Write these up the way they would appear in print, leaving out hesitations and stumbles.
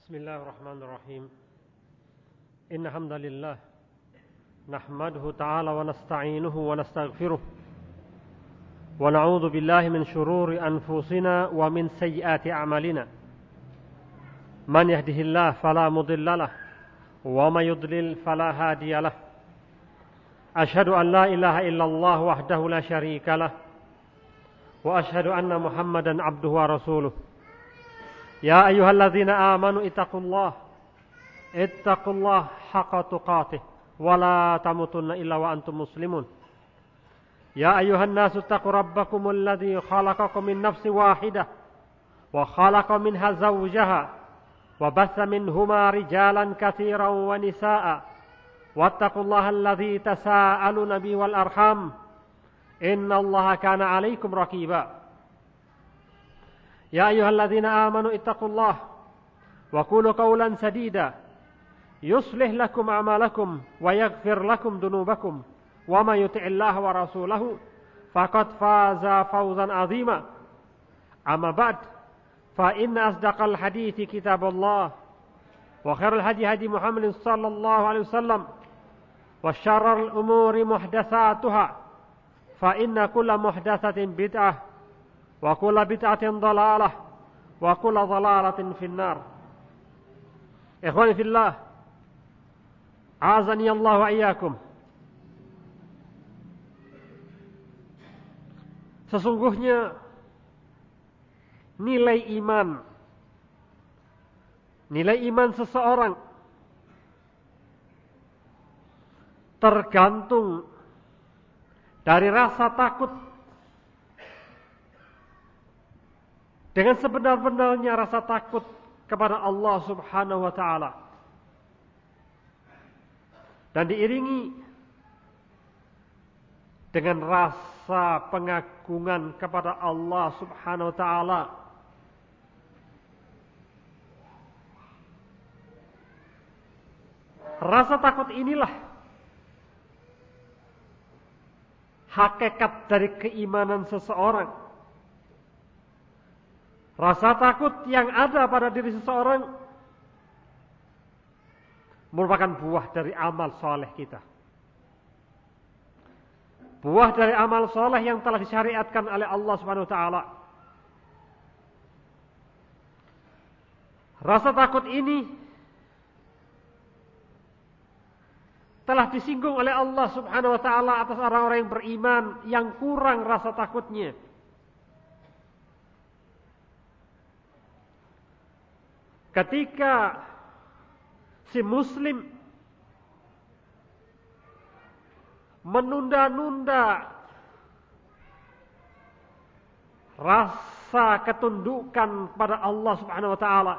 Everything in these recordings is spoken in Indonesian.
بسم الله الرحمن الرحيم إن الحمد لله نحمده تعالى ونستعينه ونستغفره ونعوذ بالله من شرور أنفسنا ومن سيئات أعمالنا من يهده الله فلا مضل له ومن يضلل فلا هادي له أشهد أن لا إله إلا الله وحده لا شريك له وأشهد أن محمدا عبده ورسوله يا أيها الذين آمنوا اتقوا الله حق تقاته ولا تموتن إلا وأنتم مسلمون يا أيها الناس اتقوا ربكم الذي خلقكم من نفس واحدة وخلق منها زوجها وبث منهما رجالا كثيرا ونساء واتقوا الله الذي تساءلون به والأرحام إن الله كان عليكم رقيبا يا أيها الذين آمنوا اتقوا الله وقولوا قولا سديدا يصلح لكم أعمالكم ويغفر لكم ذنوبكم ومن يطع الله ورسوله فقد فاز فوزا عظيما أما بعد فإن أصدق الحديث كتاب الله وخير الهدي هدي محمد صلى الله عليه وسلم وشر الأمور محدثاتها فإن كل محدثة بدعة وكل بدعة ضلالة وكل ضلالة في النار. Ikhwani fillah, azani Allah wa iyyakum. Sesungguhnya nilai iman seseorang tergantung dari rasa takut. Dengan sebenar-benarnya rasa takut kepada Allah Subhanahu wa ta'ala. Dan diiringi dengan rasa pengagungan kepada Allah Subhanahu wa ta'ala. Rasa takut inilah hakikat dari keimanan seseorang. Rasa takut yang ada pada diri seseorang merupakan buah dari amal soleh kita. Buah dari amal soleh yang telah disyariatkan oleh Allah Subhanahu wa ta'ala. Rasa takut ini telah disinggung oleh Allah Subhanahu wa ta'ala atas orang-orang yang beriman yang kurang rasa takutnya. Ketika si muslim menunda-nunda rasa ketundukan kepada Allah Subhanahu wa ta'ala,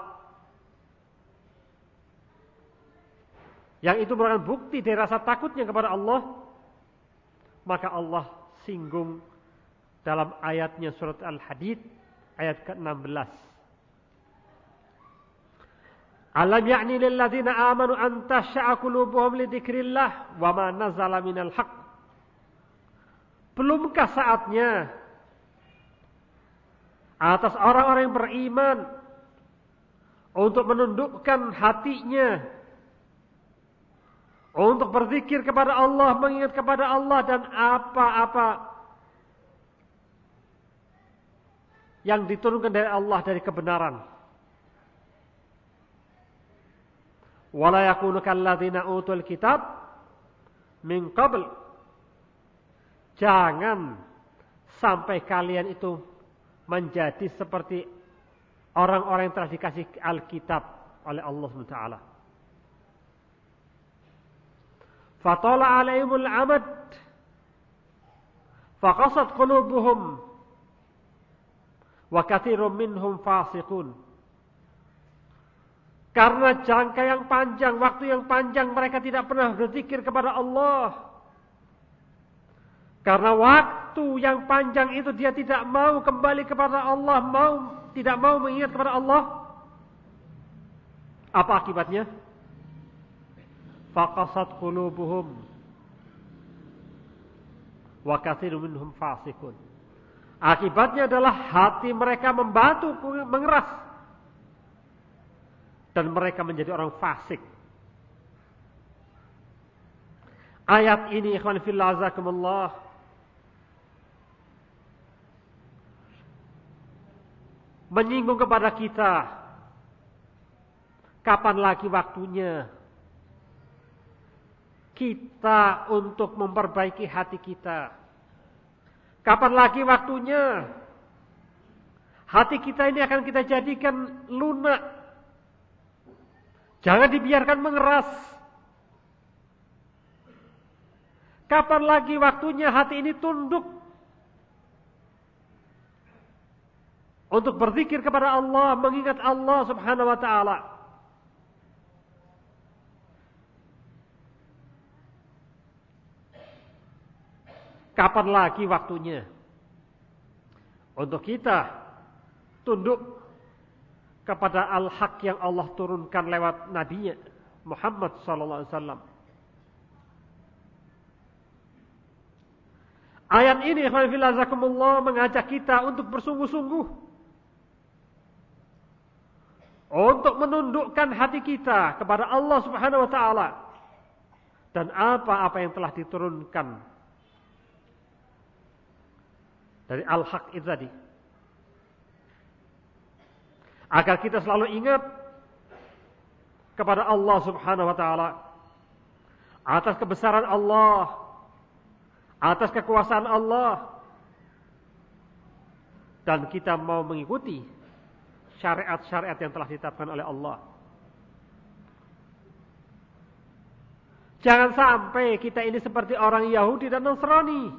yang itu merupakan bukti dari rasa takutnya kepada Allah, maka Allah singgung dalam ayatnya surat Al-Hadid ayat ke-16. Alam ya'ni lil ladzina amanu an tasha'a qulubuhum li dzikrillah wa ma nazala minal haqq. Belumkah saatnya atas orang-orang yang beriman untuk menundukkan hatinya untuk berzikir kepada Allah, mengingat kepada Allah dan apa-apa yang diturunkan dari Allah dari kebenaran. Wala yakunu kalladzina utul kitab min qabl. Jangan sampai kalian itu menjadi seperti orang-orang yang telah dikasih Alkitab oleh Allah SWT. Fatala alaihimul amad faqasat qulubuhum wa katsirun minhum fasiqun. Karena jangka yang panjang, waktu yang panjang mereka tidak pernah berzikir kepada Allah. Karena waktu yang panjang itu dia tidak mau kembali kepada Allah, tidak mau mengingat kepada Allah. Apa akibatnya? Faqasat qulubuhum wa katsirun minhum fasiqun. Akibatnya adalah hati mereka membatu, mengeras. dan mereka menjadi orang fasik. Ayat ini ikhwan fillah azakumullah menyinggung kepada kita, kapan lagi waktunya kita untuk memperbaiki hati kita? Kapan lagi waktunya hati kita ini akan kita jadikan lunak? Jangan dibiarkan mengeras. Kapan lagi waktunya hati ini tunduk untuk berzikir kepada Allah, mengingat Allah Subhanahu wa taala? Kapan lagi waktunya untuk kita tunduk kepada al-haq yang Allah turunkan lewat nabinya Muhammad sallallahu alaihi wasallam? Ayat ini ikhwan fillah azakumullah mengajak kita untuk bersungguh-sungguh untuk menundukkan hati kita kepada Allah Subhanahu wa taala dan apa-apa yang telah diturunkan dari al-haq itu tadi. Agar kita selalu ingat kepada Allah Subhanahu wa taala, atas kebesaran Allah, atas kekuasaan Allah, dan kita mau mengikuti syariat-syariat yang telah ditetapkan oleh Allah. Jangan sampai kita ini seperti orang Yahudi dan Nasrani.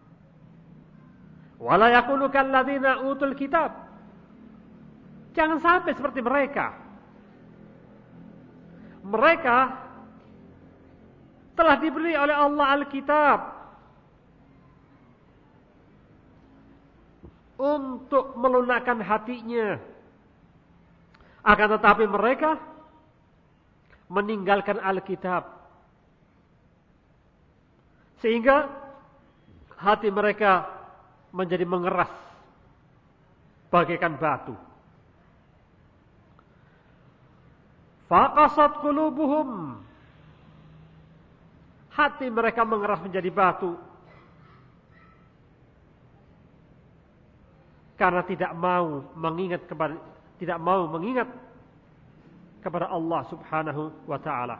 Wala yakunu kalladzina utul kitab. Jangan sampai seperti mereka. Mereka telah diberi oleh Allah Alkitab untuk melunakkan hatinya. Akan tetapi mereka meninggalkan Alkitab. Sehingga hati mereka menjadi mengeras bagaikan batu. Faqasat qulubuhum. Hati mereka mengeras menjadi batu. Karena tidak mau mengingat kepada Allah Subhanahu wa taala.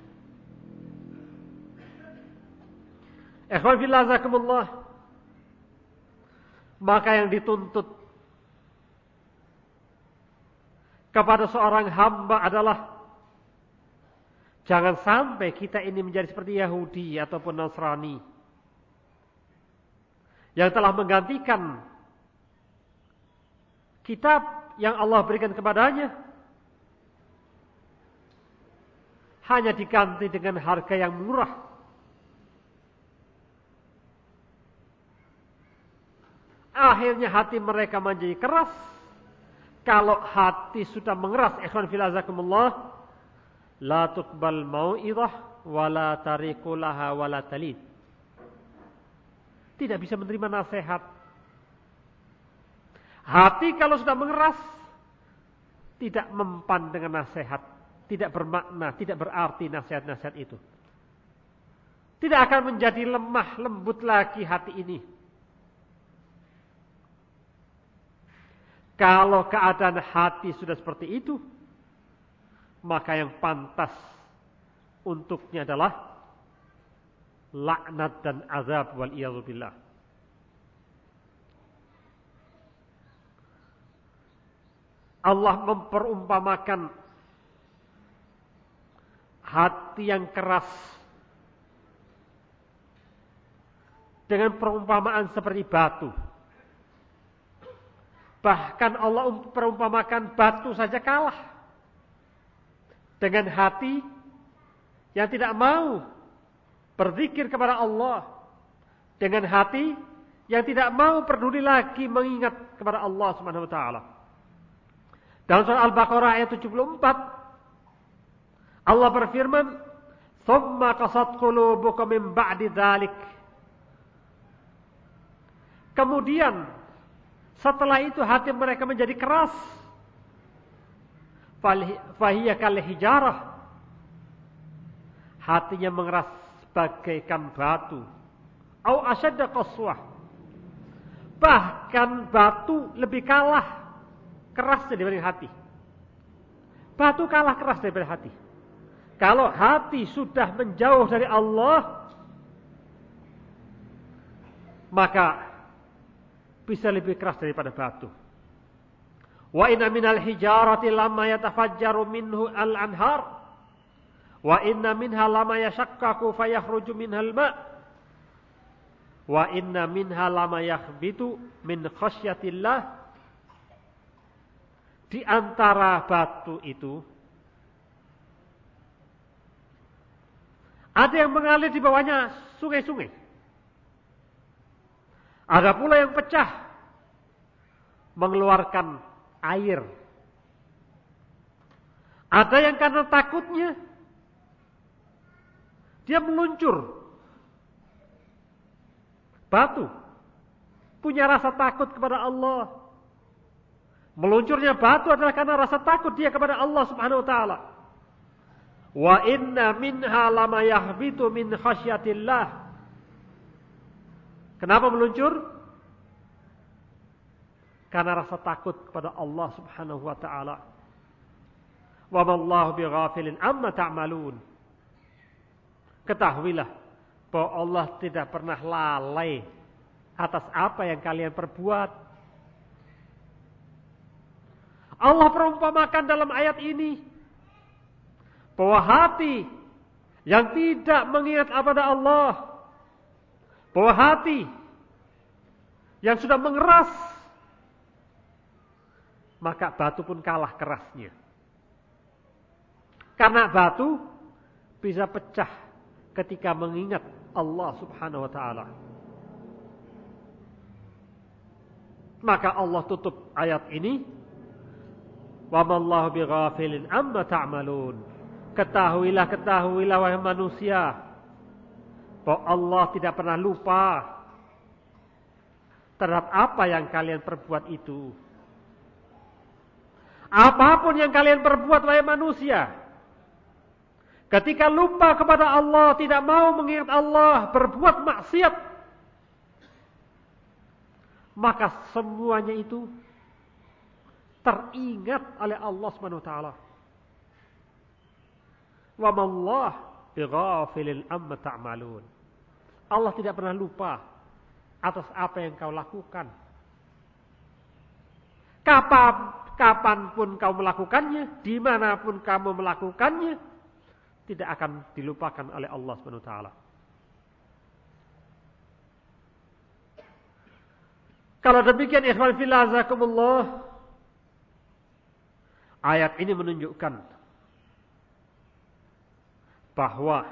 Ikhwan fillah azakumullah, maka yang dituntut kepada seorang hamba adalah jangan sampai kita ini menjadi seperti Yahudi ataupun Nasrani yang telah menggantikan kitab yang Allah berikan kepadanya hanya diganti dengan harga yang murah. Akhirnya hati mereka menjadi keras. Kalau hati sudah mengeras, ikhwan fillah azakumullah, la tuqbal mau'izah wala tariqu laha wala talid. Tidak bisa menerima nasihat. Hati kalau sudah mengeras, tidak mempan dengan nasihat, tidak bermakna, tidak berarti nasihat-nasihat itu. Tidak akan menjadi lemah, lembut lagi hati ini. Kalau keadaan hati sudah seperti itu, maka yang pantas untuknya adalah laknat dan azab wal iyadzubillah. Allah memperumpamakan hati yang keras dengan perumpamaan seperti batu. Bahkan Allah perumpamakan batu saja kalah dengan hati yang tidak mau berzikir kepada Allah, dengan hati yang tidak mau peduli lagi mengingat kepada Allah Subhanahu wa taala. Dalam surah Al-Baqarah ayat 74 Allah berfirman, "Tsumma qasat qulubukum min ba'di dzalik." Kemudian setelah itu hati mereka menjadi keras. Fahiya kal hijarah. Hatinya mengeras bagaikan batu. Au asyadda qaswah. Bahkan batu lebih kalah kerasnya dibanding hati. Batu kalah keras daripada hati. Kalau hati sudah menjauh dari Allah, maka bisa lebih keras daripada batu. Wa inna minal hijarati lama yatafajjaru minhu al-anhar. Wa inna minha lama yashakkaku fayakhruju minhal ma'. Wa inna minha lama yakhbitu min khasyatillah. Di antara batu itu ada yang mengalir di bawahnya sungai-sungai. Ada pula yang pecah mengeluarkan air. Ada yang karena takutnya dia meluncur. Batu punya rasa takut kepada Allah. Meluncurnya batu adalah karena rasa takut dia kepada Allah Subhanahu wa taala. Wa inna minha lama yahbitu min khasyatillah. Kenapa meluncur? Karena rasa takut kepada Allah Subhanahu wa taala. Wa mallahu bighafilin amma ta'malun. Ketahuilah bahwa Allah tidak pernah lalai atas apa yang kalian perbuat. Allah perumpamakan dalam ayat ini bahwa hati yang tidak mengingat kepada Allah, bahwa hati yang sudah mengeras, maka batu pun kalah kerasnya. Karena batu bisa pecah ketika mengingat Allah Subhanahu wa taala. Maka Allah tutup ayat ini, wa mallahu bighafilin amma ta'malun. Ketahuilah wahai manusia, bahwa Allah tidak pernah lupa terhadap apa yang kalian perbuat itu. Apapun yang kalian perbuat wahai manusia, ketika lupa kepada Allah, tidak mau mengingat Allah, berbuat maksiat, maka semuanya itu teringat oleh Allah Subhanahu wa taala. Wa mallahu bighafilin amma ta'malun. Allah tidak pernah lupa atas apa yang kau lakukan. Kapanpun kau melakukannya, dimanapun kamu melakukannya, tidak akan dilupakan oleh Allah Subhanahu wa taala. Kalau demikian, ikhwan fillah azakumullah, ayat ini menunjukkan bahwa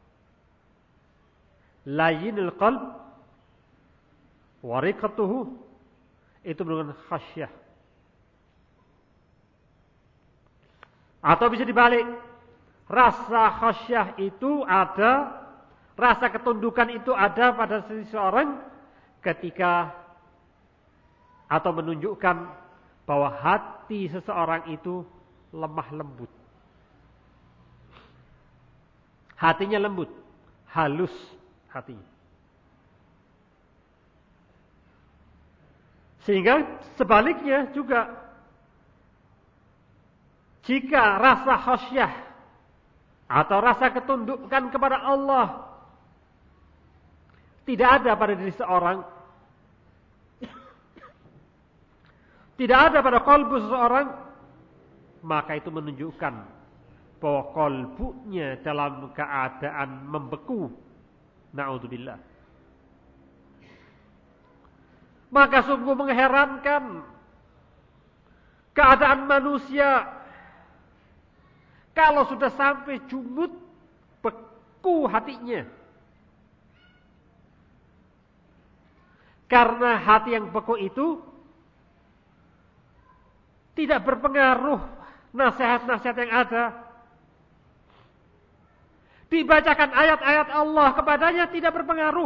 layyinul qalb wa riqatuhu itu menunjukkan khasyah. Atau bisa dibalik, rasa khasyah itu ada, rasa ketundukan itu ada pada seseorang ketika atau menunjukkan bahwa hati seseorang itu lemah lembut. Hatinya lembut, halus hatinya. Sehingga sebaliknya juga, jika rasa khasyah atau rasa ketundukan kepada Allah tidak ada pada diri seorang, tidak ada pada kalbu seseorang, maka itu menunjukkan bahwa kalbunya dalam keadaan membeku. Na'udzubillah. Maka sungguh mengherankan keadaan manusia kalau sudah sampai jumud, beku hatinya. Karena hati yang beku itu tidak berpengaruh nasihat-nasihat yang ada. Dibacakan ayat-ayat Allah kepadanya tidak berpengaruh.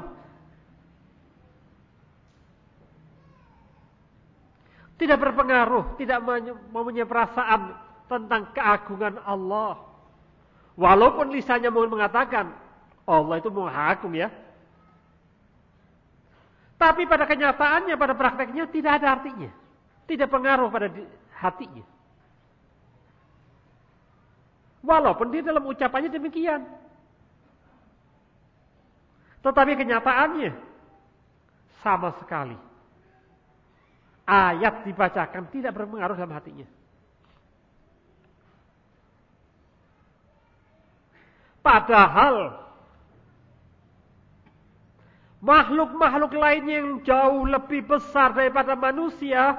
Tidak berpengaruh, tidak mempunyai perasaan tentang keagungan Allah. Walaupun lisannya mengatakan Allah itu Maha Agung ya. Tapi pada kenyataannya, pada prakteknya tidak ada artinya. Tidak pengaruh pada hatinya. Walaupun dia dalam ucapannya demikian. Tetapi kenyataannya sama sekali. Ayat dibacakan tidak berpengaruh dalam hatinya. Padahal makhluk-makhluk lainnya yang jauh lebih besar daripada manusia,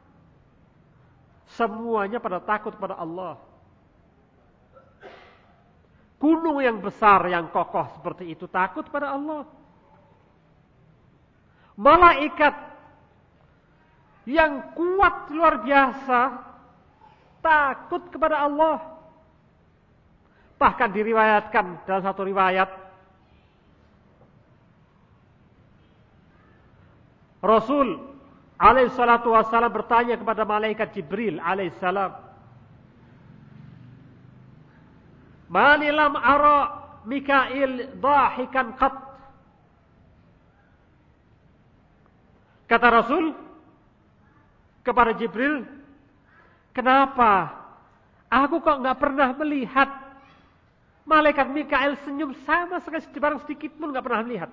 semuanya pada takut kepada Allah. Gunung yang besar, yang kokoh seperti itu takut pada Allah. Malaikat yang kuat luar biasa takut kepada Allah. Bahkan diriwayatkan dalam satu riwayat, Rasul alaihissalatu wassalam bertanya kepada malaikat Jibril alaihissalam, "Mali lam ara Mikail dahikan qat." Kata Rasul kepada Jibril, "Kenapa aku kok nggak pernah melihat malaikat Mikail senyum sama sekali, barang sedikit pun nggak pernah melihat.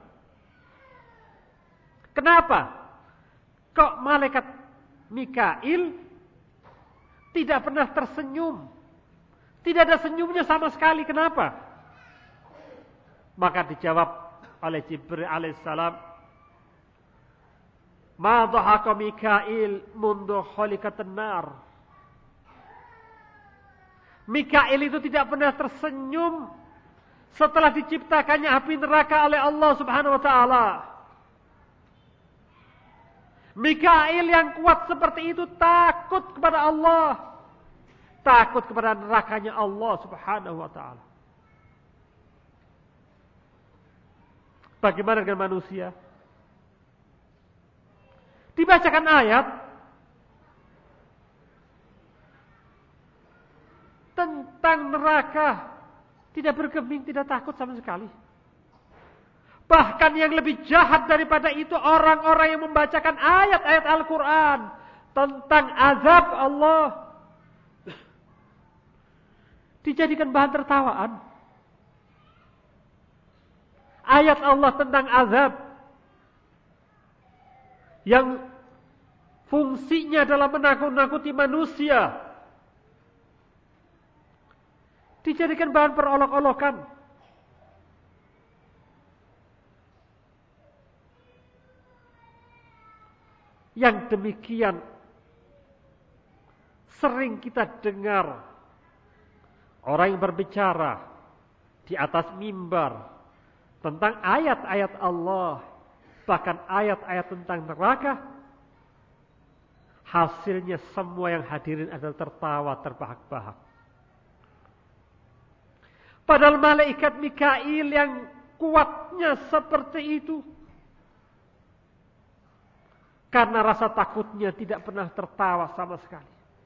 Kenapa? Kok malaikat Mikail tidak pernah tersenyum? Tidak ada senyumnya sama sekali. Kenapa?" Maka dijawab oleh Jibril alaihissalam, "Ma dhahaka Mikail mundu khuliqatan nar." Mikail itu tidak pernah tersenyum setelah diciptakannya api neraka oleh Allah Subhanahu wa taala. Mikail yang kuat seperti itu takut kepada Allah. Takut kepada nerakanya Allah Subhanahu wa taala. Bagaimana dengan manusia? Dibacakan ayat tentang neraka, tidak bergeming, tidak takut sama sekali. Bahkan yang lebih jahat daripada itu, orang-orang yang membacakan ayat-ayat Al-Quran tentang azab Allah, dijadikan bahan tertawaan. Ayat Allah tentang azab yang fungsinya adalah menakut-nakuti manusia, dijadikan bahan perolok-olokan. Yang demikian sering kita dengar orang yang berbicara di atas mimbar tentang ayat-ayat Allah, bahkan ayat-ayat tentang neraka. Hasilnya semua yang hadirin adalah tertawa terbahak-bahak. Padahal malaikat Mikail yang kuatnya seperti itu, karena rasa takutnya tidak pernah tertawa sama sekali.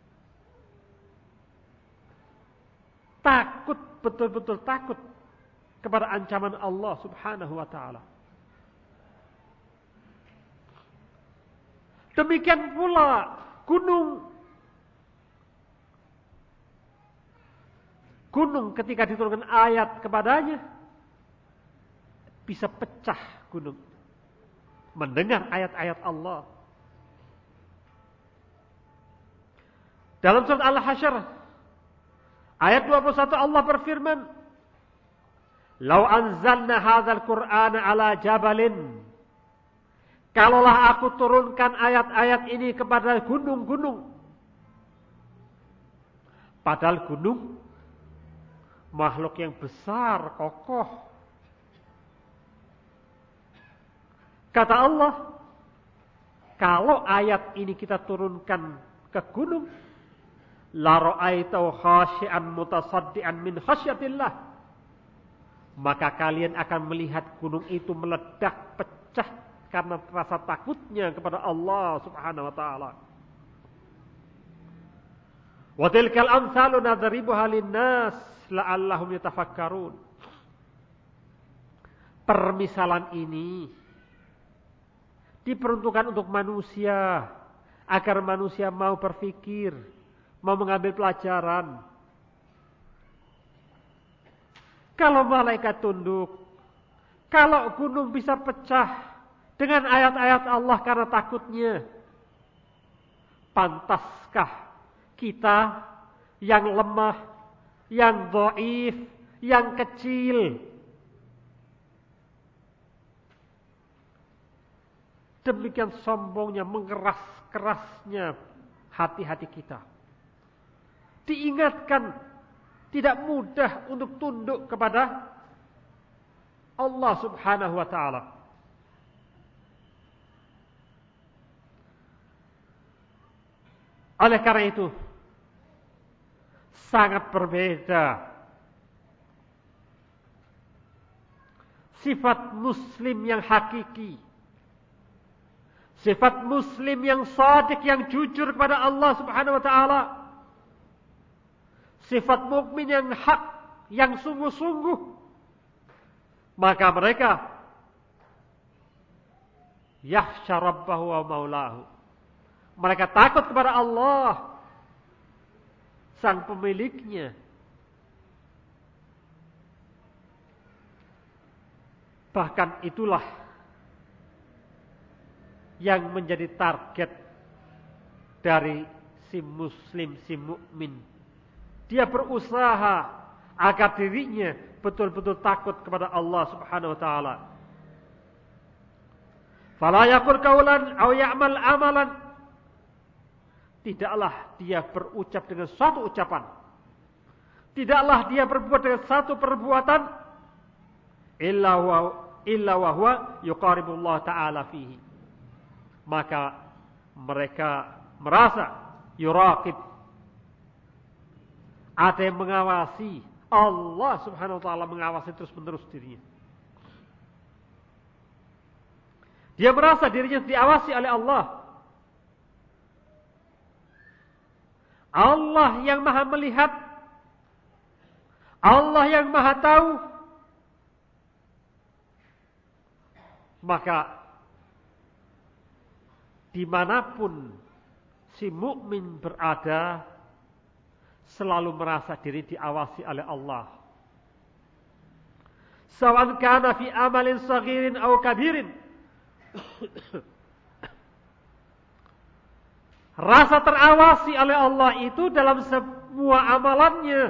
Takut, betul-betul takut kepada ancaman Allah Subhanahu wa ta'ala. Demikian pula gunung. Gunung ketika diturunkan ayat kepadanya, bisa pecah gunung. Mendengar ayat-ayat Allah. Dalam surat Al-Hasyr ayat 21 Allah berfirman, "Lau anzalna hadzal Qur'ana ala jabalin." Kalaulah aku turunkan ayat-ayat ini kepada gunung-gunung. Padahal gunung makhluk yang besar, kokoh. Kata Allah, kalau ayat ini kita turunkan ke gunung, la ra'aitahu khashi'an mutasaddian min khasyatillah, maka kalian akan melihat gunung itu meledak, pecah karena rasa takutnya kepada Allah Subhanahu wa taala. Wa tilkal amsalu nadribuha lin-nas la'allahum yatafakkarun. Permisalan ini diperuntukkan untuk manusia agar manusia mau berpikir, mau mengambil pelajaran. Kalau malaikat tunduk, kalau gunung bisa pecah dengan ayat-ayat Allah karena takutnya, pantaskah kita yang lemah, yang dhaif, yang kecil, demikian sombongnya, mengeras-kerasnya hati-hati kita. Diingatkan tidak mudah untuk tunduk kepada Allah Subhanahu wa ta'ala. Oleh karena itu, sangat berbeda sifat muslim yang hakiki, sifat muslim yang shadiq, yang jujur kepada Allah Subhanahu wa ta'ala, sifat mukmin yang hak, yang sungguh-sungguh. Maka mereka yakhsha rabbahu wa maulahu. Mereka takut kepada Allah, sang pemiliknya. Bahkan itulah yang menjadi target dari si muslim, si mukmin. Dia berusaha agar dirinya betul-betul takut kepada Allah Subhanahu wa ta'ala. Fala yaqul qawlan aw ya'mal amalan. Tidaklah dia berucap dengan suatu ucapan, tidaklah dia berbuat dengan satu perbuatan, illa wa huwa yuqaribullah ta'ala fihi. Maka mereka merasa yuraqib, ada yang mengawasi. Allah Subhanahu wa ta'ala mengawasi terus-menerus dirinya. Dia merasa dirinya diawasi oleh Allah. Allah yang maha melihat, Allah yang maha tahu. Maka dimanapun si mukmin berada, selalu merasa diri diawasi oleh Allah. Sawan kana fi amalin saghirin aw kabirin. Rasa terawasi oleh Allah itu dalam semua amalannya.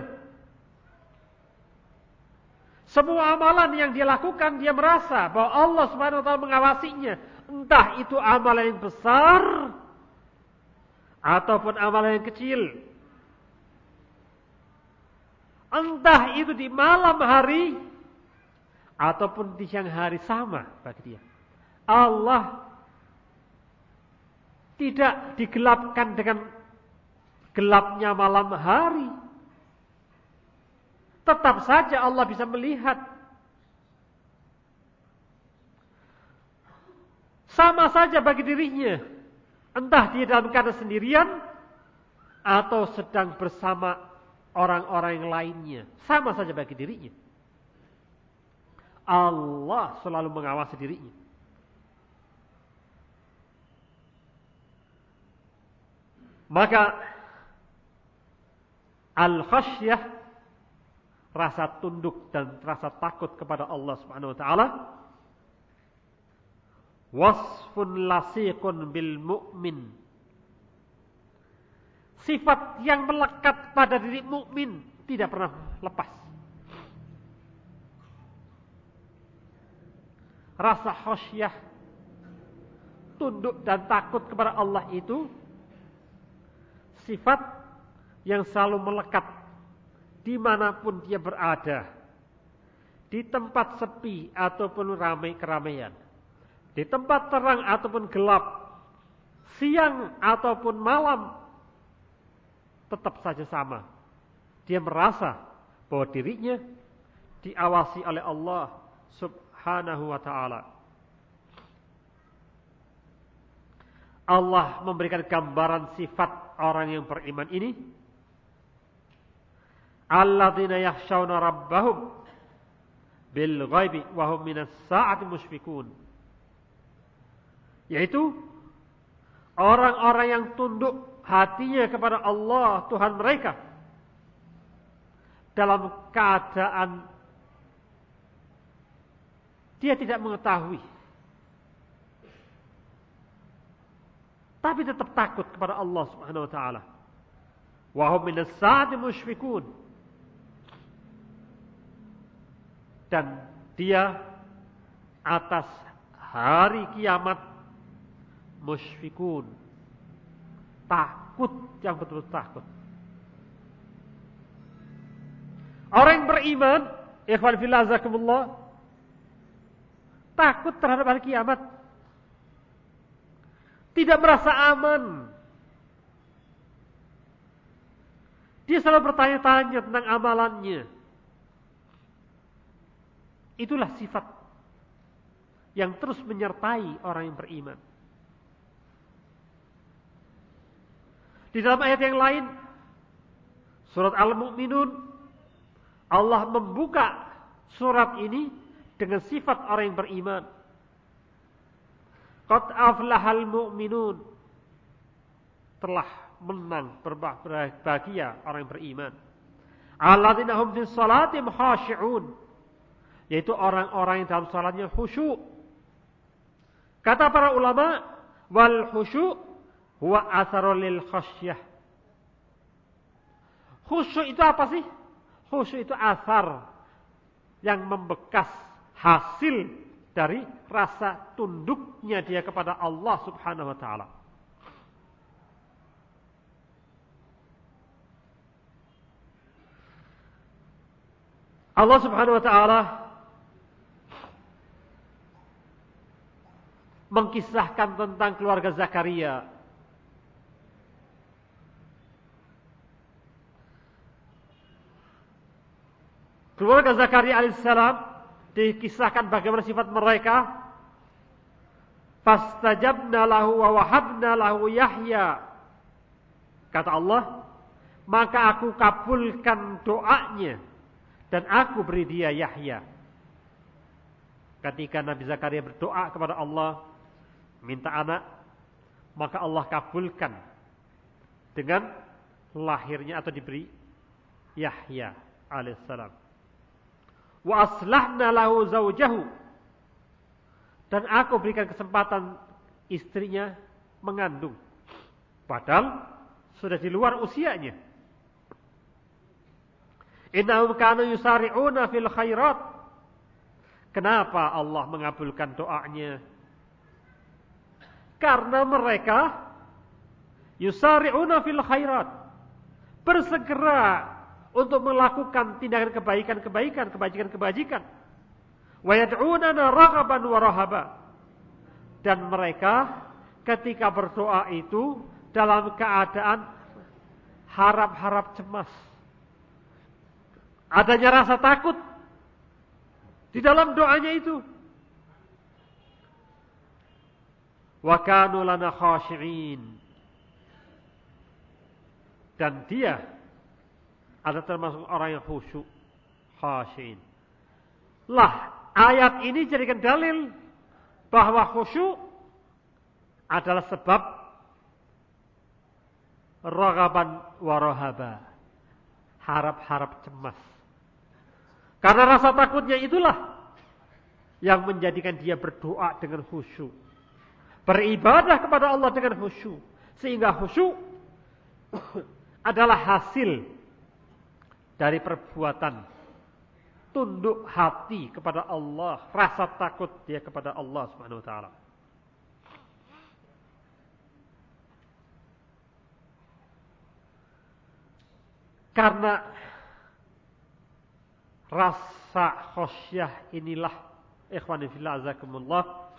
Semua amalan yang dia lakukan, dia merasa bahwa Allah Subhanahu wa ta'ala mengawasinya. Entah itu amalan yang besar ataupun amalan yang kecil. Entah itu di malam hari ataupun di siang hari, sama bagi dia. Allah tidak digelapkan dengan gelapnya malam hari. Tetap saja Allah bisa melihat. Sama saja bagi dirinya. Entah dia dalam keadaan sendirian atau sedang bersama orang-orang yang lainnya. Sama saja bagi dirinya. Allah selalu mengawasi dirinya. Maka al-khasyah, rasa tunduk dan rasa takut kepada Allah Subhanahu wa ta'ala, wasfun lasiqun bil mu'min, sifat yang melekat pada diri mukmin, tidak pernah lepas. Rasa khasyah, tunduk dan takut kepada Allah itu sifat yang selalu melekat dimanapun dia berada, di tempat sepi ataupun ramai keramaian, di tempat terang ataupun gelap, siang ataupun malam, tetap saja sama. Dia merasa bahwa dirinya diawasi oleh Allah Subhanahu wa ta'ala. Allah memberikan gambaran sifat orang yang beriman ini alladzina yakhshawna rabbahum bil ghaibi wa hum minas sa'ati musyfikun. Yaitu orang-orang yang tunduk hatinya kepada Allah Tuhan mereka dalam keadaan dia tidak mengetahui, tapi tetap takut kepada Allah Subhanahu wa taala. Wa hum minas sa'ati musyfikun. Dan dia atas hari kiamat musyfikun. Takut, yang betul-betul takut. Orang yang beriman, ikhwan fillah azakumullah, takut terhadap hari kiamat. Tidak merasa aman. Dia selalu bertanya-tanya tentang amalannya. Itulah sifat yang terus menyertai orang yang beriman. Di dalam ayat yang lain, surat Al-Mu'minun, Allah membuka surat ini dengan sifat orang yang beriman. Qad aflahal mu'minun. Telah menang, berbahagia orang yang beriman. Alladzina hum fis salatihim khashi'un. Yaitu orang-orang yang dalam salatnya khusyuk. Kata para ulama, wal khusyuk huwa atharul lil khasyah. Khusyuk itu apa sih? Khusyuk itu athar yang membekas, hasil dari rasa tunduknya dia kepada Allah Subhanahu wa taala. Allah Subhanahu wa taala mengkisahkan tentang keluarga Zakaria. Keluarga Zakaria alaihissalam dikisahkan bagaimana sifat mereka. Fastajabna lahu wa wahabna lahu Yahya. Kata Allah, maka aku kabulkan doanya dan aku beri dia Yahya. Ketika Nabi Zakaria berdoa kepada Allah, minta anak, maka Allah kabulkan dengan lahirnya atau diberi Yahya alaihissalam. Wa aslahna lahu zawjahu. Dan aku berikan kesempatan istrinya mengandung. Padahal sudah di luar usianya. Innahum kanu yusari'una fil khairat. Kenapa Allah mengabulkan doanya? Karena mereka yusari'una fil khairat. Bersegera untuk melakukan tindakan kebaikan, kebajikan. Wa yad'unana raghaban wa rahaba. Dan mereka ketika berdoa itu dalam keadaan harap-harap cemas. Adanya rasa takut di dalam doanya itu. Wa kanu lana khashi'in. Dan dia ada termasuk orang yang khusyuk, khashi'in. Lah, ayat ini jadikan dalil bahwa khusyuk adalah sebab raghaban wa rahaba. Harap-harap cemas. Karena rasa takutnya itulah yang menjadikan dia berdoa dengan khusyuk. Beribadah kepada Allah dengan khusyuk. Sehingga khusyuk adalah hasil dari perbuatan tunduk hati kepada Allah, rasa takut dia kepada Allah Subhanahu wa taala. Karena rasa khosyah inilah ikhwani fillah azakumullah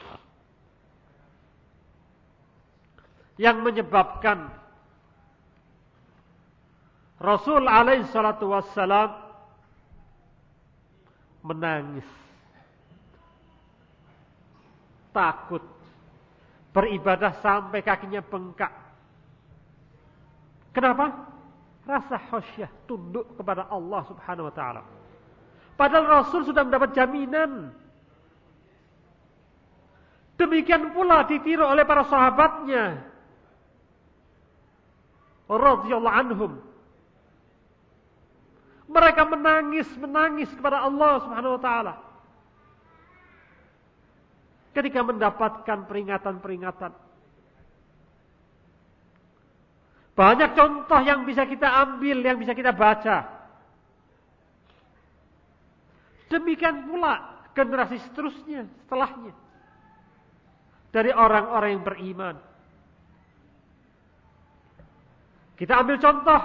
yang menyebabkan Rasul alaihi salatu wassalam menangis, takut, beribadah sampai kakinya bengkak. Kenapa? rasa khasyah, tunduk kepada Allah Subhanahu wa taala. Padahal Rasul sudah mendapat jaminan. Demikian pula ditiru oleh para sahabatnya radhiyallahu anhum. Mereka menangis kepada Allah Subhanahu wa taala ketika mendapatkan peringatan-peringatan. Banyak contoh yang bisa kita ambil, yang bisa kita baca. Demikian pula generasi seterusnya, setelahnya. Dari orang-orang yang beriman. Kita ambil contoh.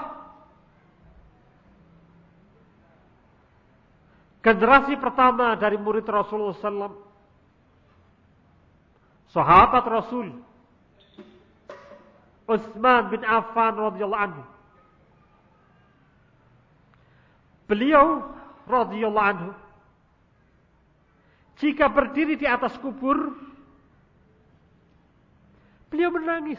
Generasi pertama dari murid Rasulullah SAW. Sahabat Rasul. Utsman bin Affan radhiyallahu anhu. Beliau radhiyallahu anhu jika berdiri di atas kubur, beliau menangis.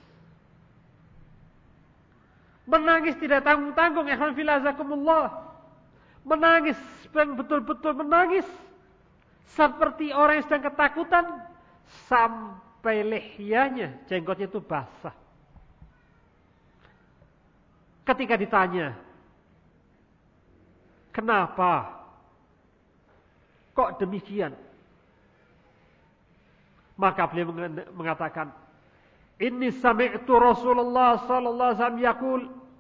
Menangis tidak tanggung-tanggung, ikhwan fillah azakumullah. Menangis, betul-betul menangis. Seperti orang yang sedang ketakutan. Sampai lehyanya, jenggotnya itu basah. Ketika ditanya, kenapa? Kok demikian? Maka beliau mengatakan, Inni sami'tu Rasulullah sallallahu alaihi wasallam yaqul.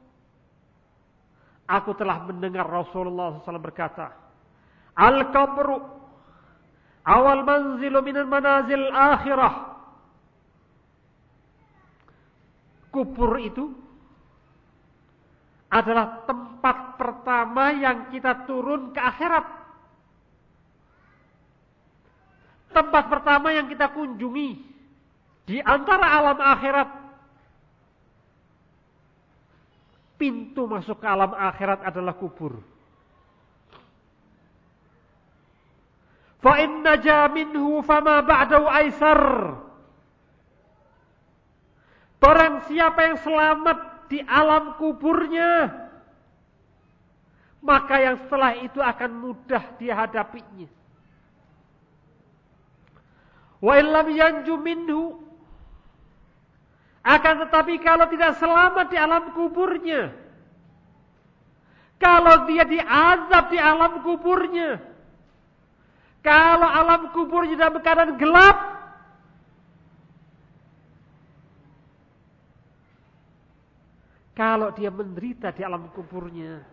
Aku telah mendengar Rasulullah SAW berkata, Al-qabru awal manzilu minal manazil akhirah. Kubur itu adalah tempat pertama yang kita turun ke akhirat. Tempat pertama yang kita kunjungi di antara alam akhirat. Pintu masuk ke alam akhirat adalah kubur. Fa in naja minhu fama ba'dahu aisar. Barang siapa yang selamat di alam kuburnya, maka yang setelah itu akan mudah dihadapinya. Wa illam yanju minhu. Akan tetapi kalau tidak selamat di alam kuburnya, kalau dia diazab di alam kuburnya, kalau alam kuburnya dalam keadaan gelap, kalau dia menderita di alam kuburnya,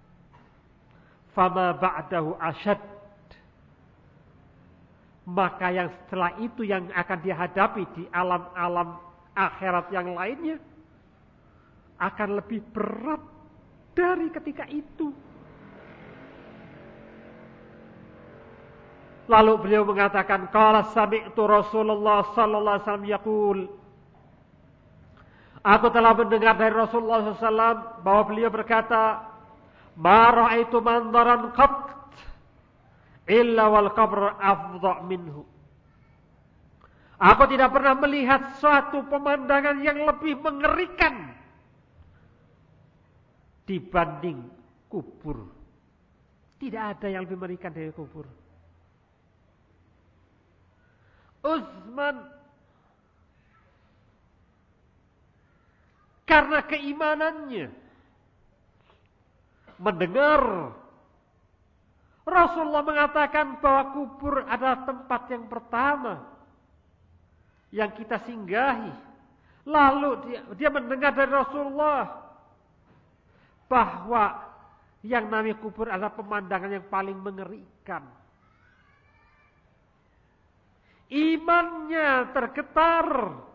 fama ba'dahu asyad. Maka yang setelah itu yang akan dihadapi di alam-alam akhirat yang lainnya akan lebih berat dari ketika itu. Lalu beliau mengatakan, qala sami'tu Rasulullah sallallahu alaihi wasallam yaqul. Aku telah mendengar dari Rasulullah SAW bahwa beliau berkata, ma ra'aitu manzaran qat illa wal qabr afdha minhu. Aku tidak pernah melihat suatu pemandangan yang lebih mengerikan dibanding kubur. Tidak ada yang lebih mengerikan dari kubur. Utsman karena keimanannya mendengar Rasulullah mengatakan bahwa kubur adalah tempat yang pertama yang kita singgahi. Lalu dia mendengar dari Rasulullah bahwa yang namanya kubur adalah pemandangan yang paling mengerikan. Imannya tergetar,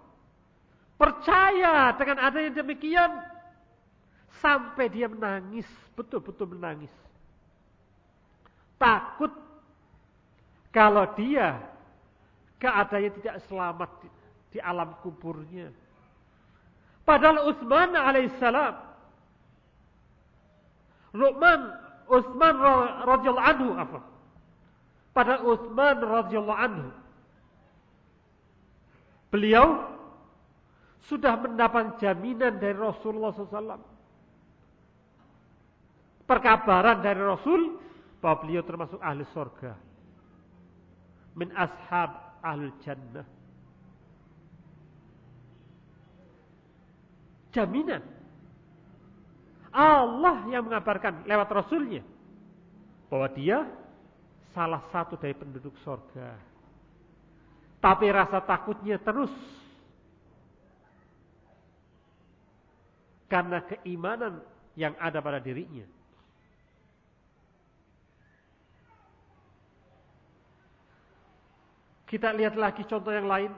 percaya dengan adanya demikian, sampai dia menangis, betul-betul menangis. Takut kalau dia keadaannya tidak selamat di alam kuburnya. Padahal Utsman alaihissalam, Utsman radhiyallahu anhu apa? Padahal Utsman radhiyallahu anhu, beliau sudah mendapat jaminan dari Rasulullah SAW perkabaran dari Rasul bahwa beliau termasuk ahli surga. Min ashab ahlul jannah. Jaminan. Allah yang mengabarkan lewat Rasulnya bahwa dia salah satu dari penduduk surga. Tapi rasa takutnya terus karena keimanan yang ada pada dirinya. Kita lihat lagi contoh yang lain.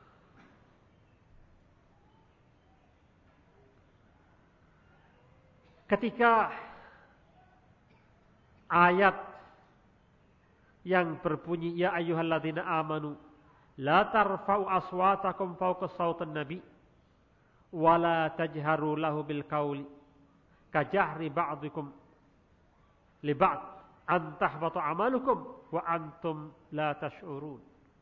Ketika ayat yang berbunyi ya ayyuhalladzina amanu la tarfa'u aswatakum fawqa sautin nabi wa la tajharu lahu bil qauli kajahri ba'dikum li ba'd an tahbata amalukum wa antum la tash'urun.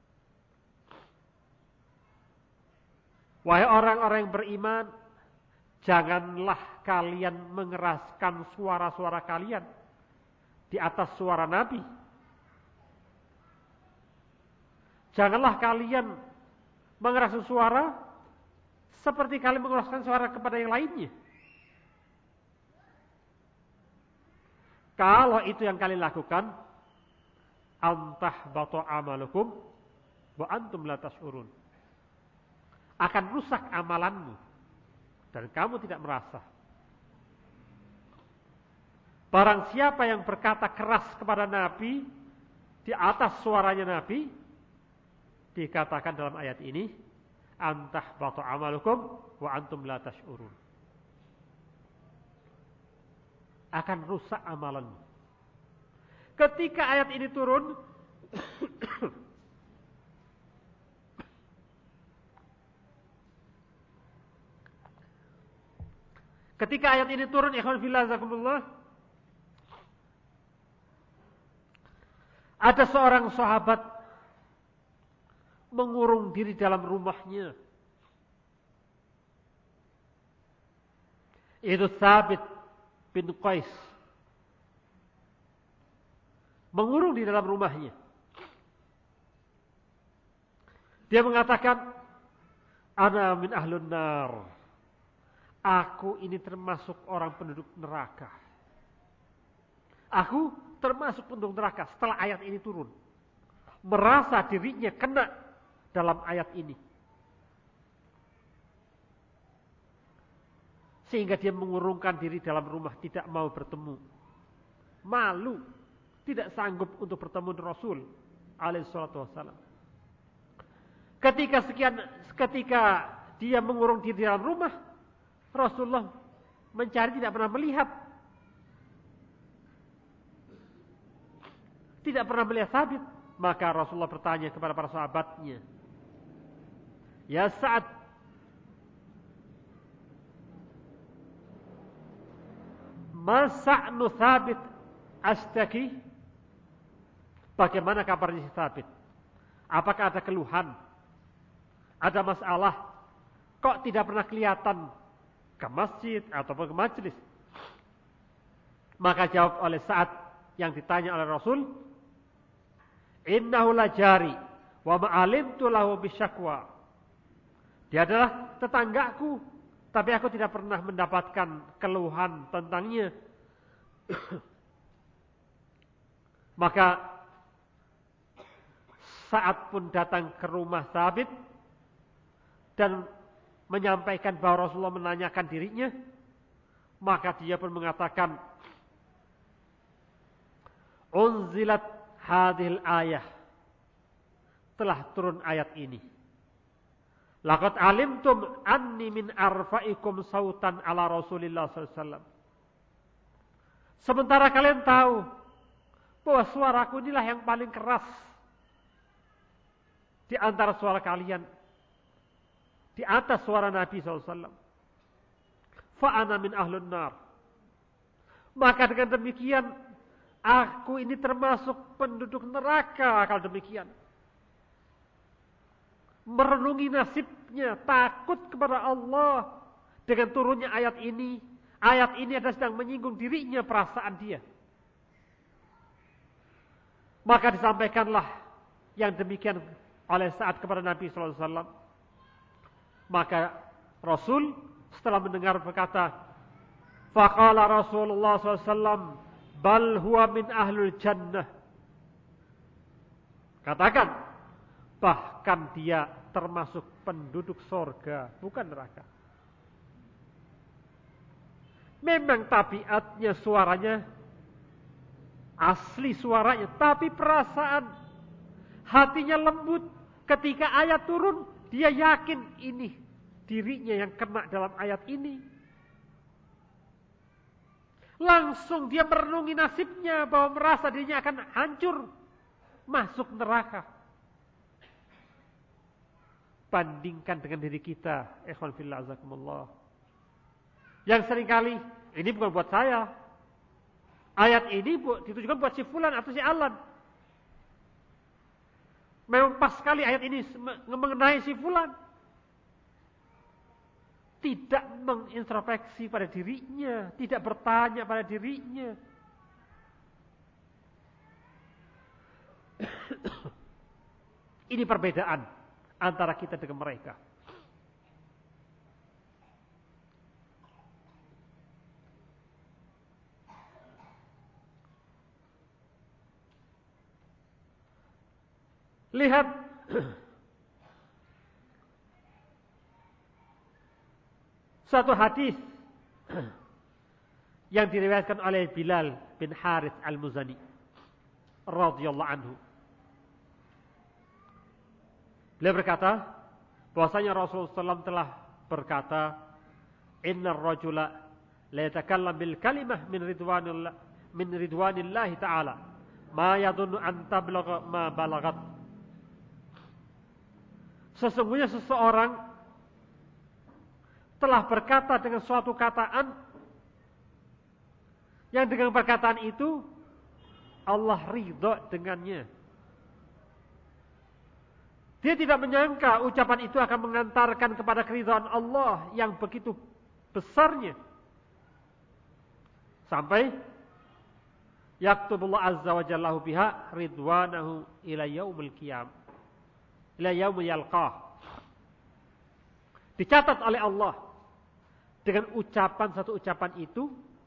Wahai orang-orang yang beriman, janganlah kalian mengeraskan suara-suara kalian di atas suara Nabi. Janganlah kalian mengeraskan suara seperti kalian mengeraskan suara kepada yang lainnya. Kalau itu yang kalian lakukan, antahbata amalukum wa antum la tash'urun. Akan rusak amalanmu dan kamu tidak merasa. Barang siapa yang berkata keras kepada Nabi di atas suaranya Nabi, dikatakan dalam ayat ini, antahbata amalukum wa antum la tash'urun. Akan rusak amalanmu. Ketika ayat ini turun, ikhwan fillah jazakumullah, ada seorang sahabat mengurung diri dalam rumahnya. Itu Thabit bin Qais. Mengurung di dalam rumahnya. Dia mengatakan, ana min ahlun nar. Aku ini termasuk orang penduduk neraka. Aku termasuk penduduk neraka setelah ayat ini turun. Merasa dirinya kena dalam ayat ini. Sehingga dia mengurungkan diri dalam rumah, tidak mau bertemu. Malu, tidak sanggup untuk bertemu dengan Rasul alaihi salatu wassalam. Ketika dia mengurung diri dalam rumah, Rasulullah mencari tidak pernah melihat. Tidak pernah melihat Thabit. Maka Rasulullah bertanya kepada para sahabatnya, ya Sa'ad, ma sa'nu Thabit astaki? Bagaimana kabarnya si Thabit? Apakah ada keluhan? Ada masalah? Kok tidak pernah kelihatan ke masjid ataupun ke majelis? Maka jawab oleh Sa'ad yang ditanya oleh Rasul, innahu lajari wa ma'alimtu lahu bisyakwa. Dia adalah tetanggaku, tapi aku tidak pernah mendapatkan keluhan tentangnya. Maka Sa'ad pun datang ke rumah Thabit dan menyampaikan bahwa Rasulullah menanyakan dirinya. Maka dia pun mengatakan, unzilat hadhil ayah, telah turun ayat ini. Laqad alimtum anni min arfa'ikum sautan ala Rasulillah sallallahu alaihi wasallam. Sementara kalian tahu bahwa suaraku inilah yang paling keras di antara suara kalian, di atas suara Nabi SAW. Fa'ana min ahlun nar. Maka dengan demikian, aku ini termasuk penduduk neraka kalau demikian. Merenungi nasibnya, takut kepada Allah. Dengan turunnya ayat ini, Ayat ini adalah sedang menyinggung dirinya, perasaan dia. Maka disampaikanlah yang demikian oleh saat kepada Nabi SAW. Maka Rasul setelah mendengar berkata, faqala Rasulullah SAW, bal huwa min ahlul jannah. Katakan, bahkan dia termasuk penduduk sorga, bukan neraka. Memang tabiatnya suaranya, asli suaranya, tapi perasaan hatinya lembut. Ketika ayat turun, dia yakin ini dirinya yang kena dalam ayat ini. Langsung dia merenungi nasibnya bahwa merasa dirinya akan hancur, masuk neraka. Bandingkan dengan diri kita, ikhwan fillah azakumullah. Yang seringkali, ini bukan buat saya. Ayat ini ditujukan buat si fulan atau si alan. Memang pas sekali ayat ini mengenai si fulan. Tidak mengintrospeksi pada dirinya, tidak bertanya pada dirinya. Ini perbedaan antara kita dengan mereka. Lihat satu hadis yang diriwayatkan oleh Bilal bin Harith al-Muzani radhiyallahu anhu. Beliau berkata bahwasanya Rasulullah SAW telah berkata, innar rajula la yatakallam bil kalimah min ridwanillahi ta'ala ma yadhunnu an tablagha ma balagat. Sesungguhnya seseorang telah berkata dengan suatu kataan yang dengan perkataan itu Allah ridha dengannya. Dia tidak menyangka ucapan itu akan mengantarkan kepada keridhaan Allah yang begitu besarnya. Sampai yaktubullah azza wa jalla biha ridwanahu ila yaumil qiyamah. Ila yaumil yalqah. Dicatat oleh Allah dengan satu ucapan itu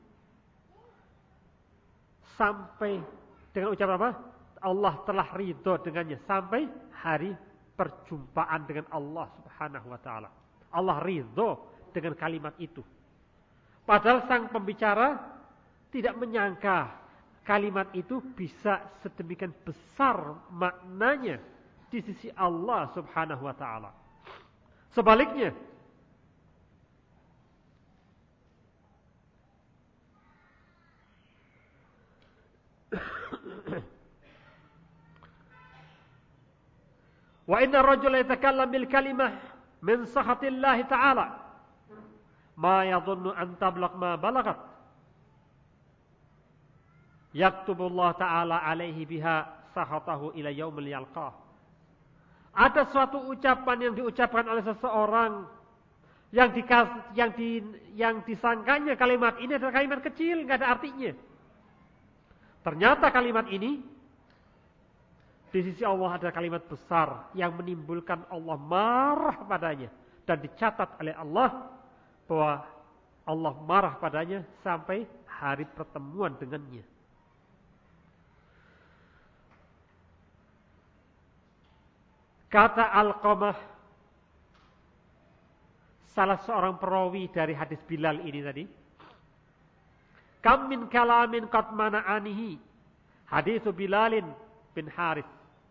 sampai dengan ucapan apa? Allah telah ridho dengannya sampai hari perjumpaan dengan Allah Subhanahu wa taala. Allah ridho dengan kalimat itu. Padahal sang pembicara tidak menyangka kalimat itu bisa sedemikian besar maknanya di sisi Allah Subhanahu wa taala. Sebaliknya, wa inna ar-rajula yatakallam bil kalimah min sakhatillahi ta'ala ma yadhunnu an tablagh ma balagat yaktubullah ta'ala alaihi biha sakhatahu ila yaumil yalqah. Ada suatu ucapan yang diucapkan oleh seseorang yang disangkanya kalimat ini adalah kalimat kecil, nggak ada artinya. Ternyata kalimat ini di sisi Allah adalah kalimat besar yang menimbulkan Allah marah padanya dan dicatat oleh Allah bahwa Allah marah padanya sampai hari pertemuan dengannya. Kata Alqamah, salah seorang perawi dari hadis Bilal ini tadi, kam min kalamin qad mana'anihi, hadis Bilalin bin Harith.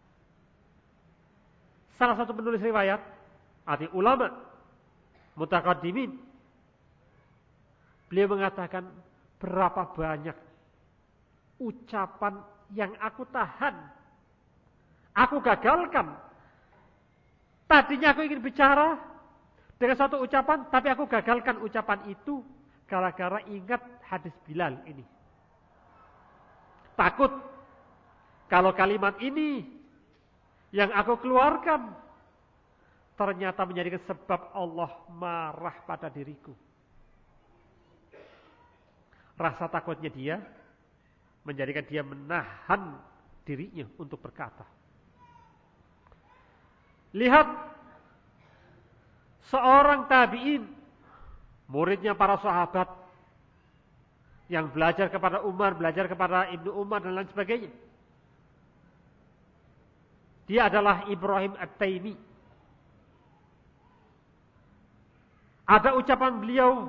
Salah satu penulis riwayat, arti ulama, mutaqaddimin, beliau mengatakan, berapa banyak ucapan yang aku tahan, aku gagalkan. Tadinya aku ingin bicara dengan satu ucapan, tapi aku gagalkan ucapan itu gara-gara ingat hadis Bilal ini. Takut kalau kalimat ini yang aku keluarkan ternyata menjadi sebab Allah marah pada diriku. Rasa takutnya dia menjadikan dia menahan dirinya untuk berkata. Lihat seorang tabi'in, muridnya para sahabat, yang belajar kepada Umar, belajar kepada Ibnu Umar dan lain sebagainya. Dia adalah Ibrahim At-Taimi. Ada ucapan beliau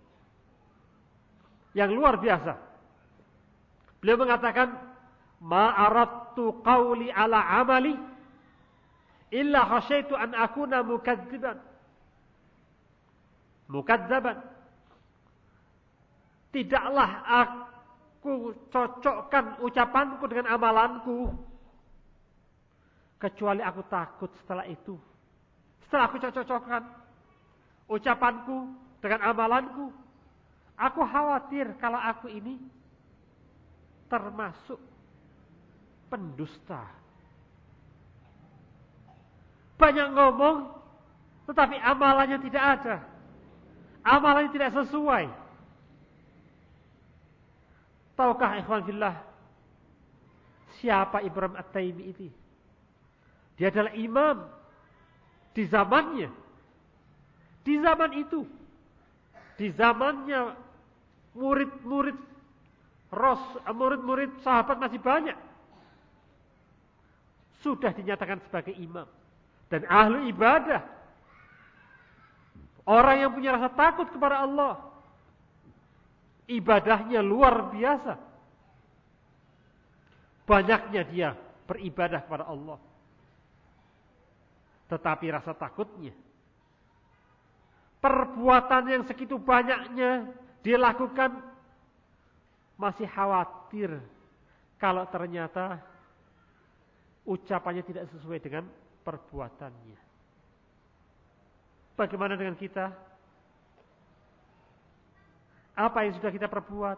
yang luar biasa. Beliau mengatakan, "Ma aradtu qawli ala amali illa khasyaitu an akuna mukadzaban." Tidaklah aku cocokkan ucapanku dengan amalanku, kecuali aku takut setelah itu. Setelah aku cocokkan ucapanku dengan amalanku, aku khawatir kalau aku ini termasuk pendusta. Banyak ngomong, tetapi amalannya tidak ada. Amalannya tidak sesuai. Tahukah ikhwan fillah siapa Ibrahim At-Taimi itu? Dia adalah imam di zamannya. Di zaman itu, di zamannya murid-murid sahabat masih banyak. Sudah dinyatakan sebagai imam dan ahli ibadah. Orang yang punya rasa takut kepada Allah. Ibadahnya luar biasa. Banyaknya dia beribadah kepada Allah. Tetapi rasa takutnya, perbuatan yang segitu banyaknya dia lakukan, masih khawatir kalau ternyata ucapannya tidak sesuai dengan perbuatannya. Bagaimana dengan kita? Apa yang sudah kita perbuat?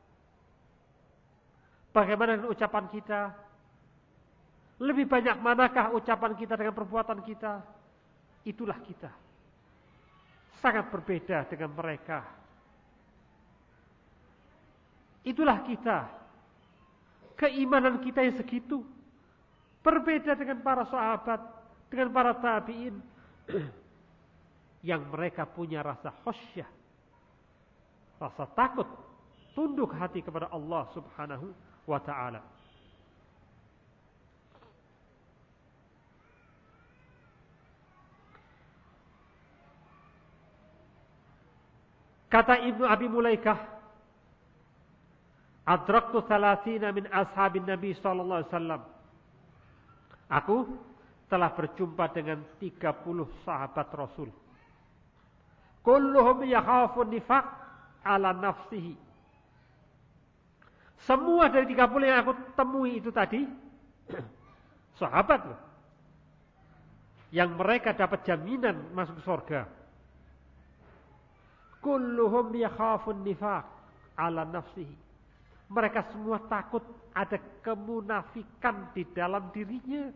Bagaimana dengan ucapan kita? Lebih banyak manakah ucapan kita dengan perbuatan kita? Itulah kita. Sangat berbeda dengan mereka. Itulah kita. Keimanan kita yang segitu. Berbeda dengan para sahabat, dengan para tabi'in. Yang mereka punya rasa khasyah. Rasa takut, tunduk hati kepada Allah Subhanahu wa ta'ala. Kata Ibnu Abi Mulaikah, "Adraktu 30 min ashabin Nabi sallallahu alaihi wasallam." Aku telah berjumpa dengan 30 sahabat Rasul. Kulluhum yakhafun nifaq ala nafsihi. Semua dari 30 yang aku temui itu tadi sahabat loh, yang mereka dapat jaminan masuk surga. Kulluhum yakhafun nifaq ala nafsihi. Mereka semua takut ada kemunafikan di dalam dirinya.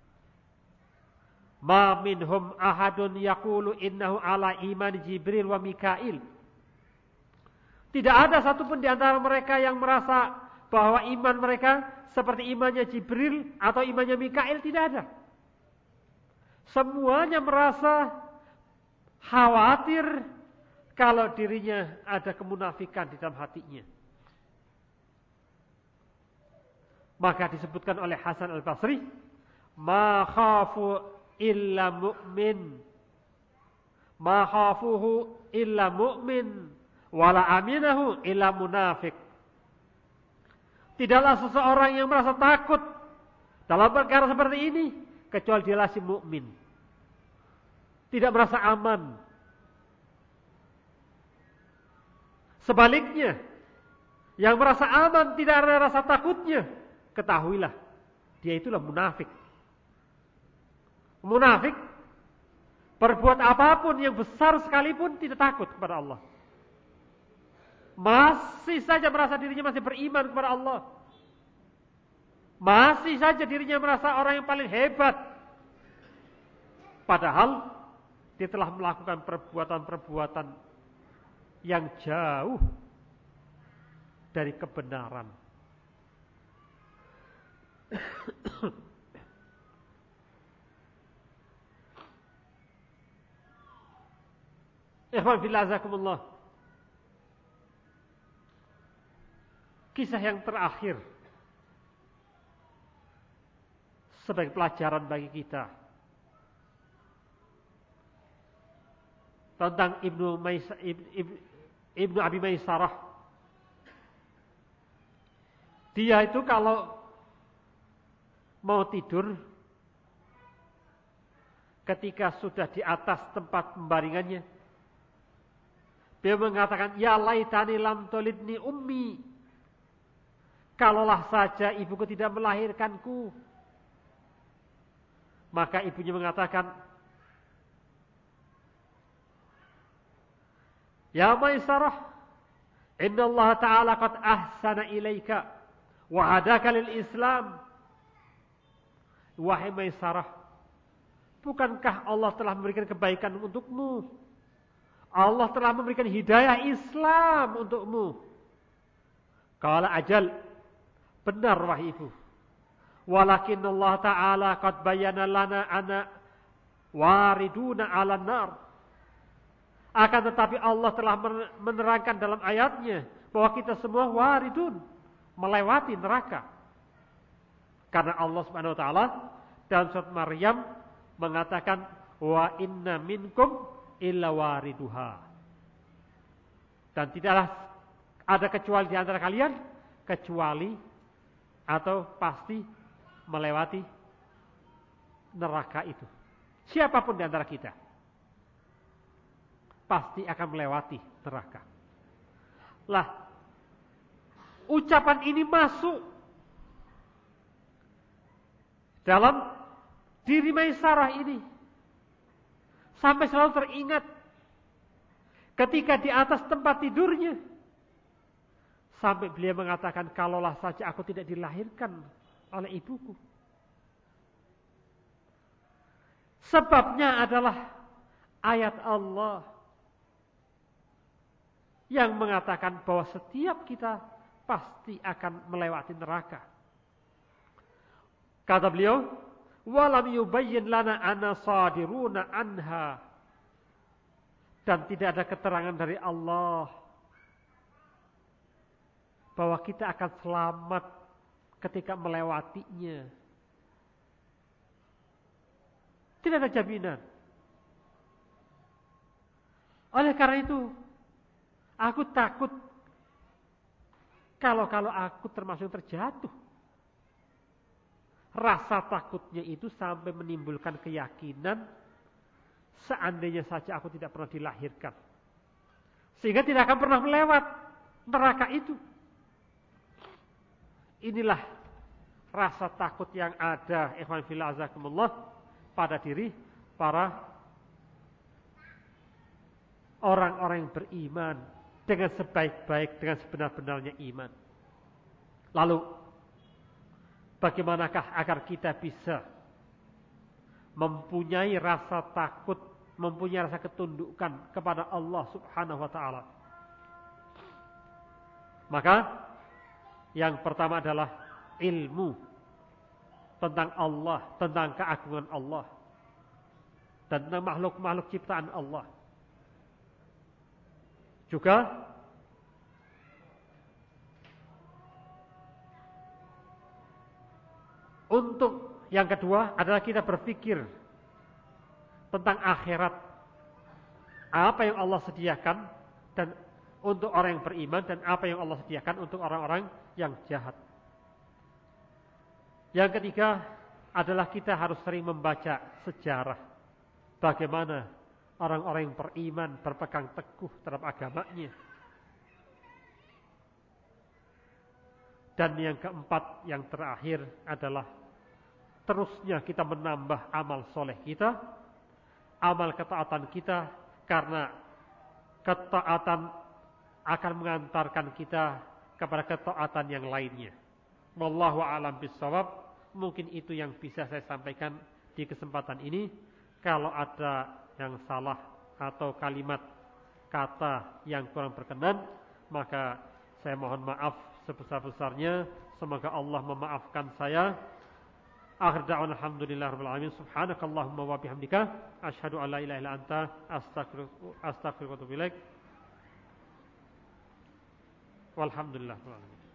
Ma minhum ahadun yaqulu innahu ala iman Jibril wa Mikail. Tidak ada satupun di antara mereka yang merasa bahwa iman mereka seperti imannya Jibril atau imannya Mikail, tidak ada. Semuanya merasa khawatir kalau dirinya ada kemunafikan di dalam hatinya. Maka disebutkan oleh Hasan Al-Basri, "Ma khafu illa mu'min, ma khafuhu illa mu'min, wala aminahu illa munafik." Tidaklah seseorang yang merasa takut dalam perkara seperti ini kecuali dialah si mukmin. Tidak merasa aman. Sebaliknya, yang merasa aman tidak ada rasa takutnya, ketahuilah dia itulah munafik. Munafik berbuat apapun yang besar sekalipun tidak takut kepada Allah. Masih saja merasa dirinya masih beriman kepada Allah. Masih saja dirinya merasa orang yang paling hebat. Padahal dia telah melakukan perbuatan-perbuatan yang jauh dari kebenaran. Ikhwan fillah azakumullah. Kisah yang terakhir sebagai pelajaran bagi kita tentang Ibnu Abi Maisarah. Dia itu kalau mau tidur, ketika sudah di atas tempat pembaringannya, dia mengatakan, ya laitani lam tolidni ummi. Kalaulah saja ibuku tidak melahirkanku. Maka ibunya mengatakan, ya Maisarah, inna Allah Ta'ala qad ahsana ilaika wa hadaka lil Islam. Wahai Maisarah, bukankah Allah telah memberikan kebaikan untukmu? Allah telah memberikan hidayah Islam untukmu. Qala ajal, benar wahai ibu. Walakin Allah Ta'ala qad bayyana lana ana wariduna 'alan nar. Akan tetapi Allah telah menerangkan dalam ayatnya bahwa kita semua waridun, melewati neraka. Karena Allah Subhanahu wa taala dalam surat Maryam mengatakan wa inna minkum illa wariduha. Dan tidaklah ada kecuali di antara kalian kecuali atau pasti melewati neraka itu. Siapapun di antara kita pasti akan melewati neraka. Lah, ucapan ini masuk dalam diri Maisarah ini. Sampai selalu teringat ketika di atas tempat tidurnya. Sampai beliau mengatakan, kalaulah saja aku tidak dilahirkan oleh ibuku. Sebabnya adalah ayat Allah yang mengatakan bahwa setiap kita pasti akan melewati neraka. Kata beliau, walam yubayyin lana anna sadiruna anha. Dan tidak ada keterangan dari Allah bahwa kita akan selamat ketika melewatinya. Tidak ada jaminan. Oleh karena itu, aku takut kalau aku termasuk terjatuh. Rasa takutnya itu sampai menimbulkan keyakinan seandainya saja aku tidak pernah dilahirkan. Sehingga tidak akan pernah melewat neraka itu. Inilah rasa takut yang ada, ikhwan fillah azakumullah, pada diri para orang-orang yang beriman dengan sebaik-baik, dengan sebenar-benarnya iman. Lalu, bagaimanakah agar kita bisa mempunyai rasa takut, mempunyai rasa ketundukan kepada Allah Subhanahu wa taala? Maka yang pertama adalah ilmu tentang Allah, tentang keagungan Allah, dan tentang makhluk-makhluk ciptaan Allah. Juga untuk yang kedua adalah kita berpikir tentang akhirat. Apa yang Allah sediakan dan untuk orang yang beriman, dan apa yang Allah sediakan untuk orang-orang yang jahat. Yang ketiga adalah kita harus sering membaca sejarah. Bagaimana orang-orang yang beriman berpegang teguh terhadap agamanya. Dan yang keempat, yang terakhir adalah terusnya kita menambah amal soleh kita, amal ketaatan kita, karena ketaatan akan mengantarkan kita kepada ketaatan yang lainnya. Wallahu a'lam bishawab. Mungkin itu yang bisa saya sampaikan di kesempatan ini. Kalau ada yang salah atau kalimat kata yang kurang berkenan, maka saya mohon maaf sebesar-besarnya. Semoga Allah memaafkan saya. Akhir da'wana alhamdulillahirabbil alamin. Subhanakallahumma wa bihamdika asyhadu an la ilaha illa anta astaghfiruka wa atubu ilaik. Walhamdulillah.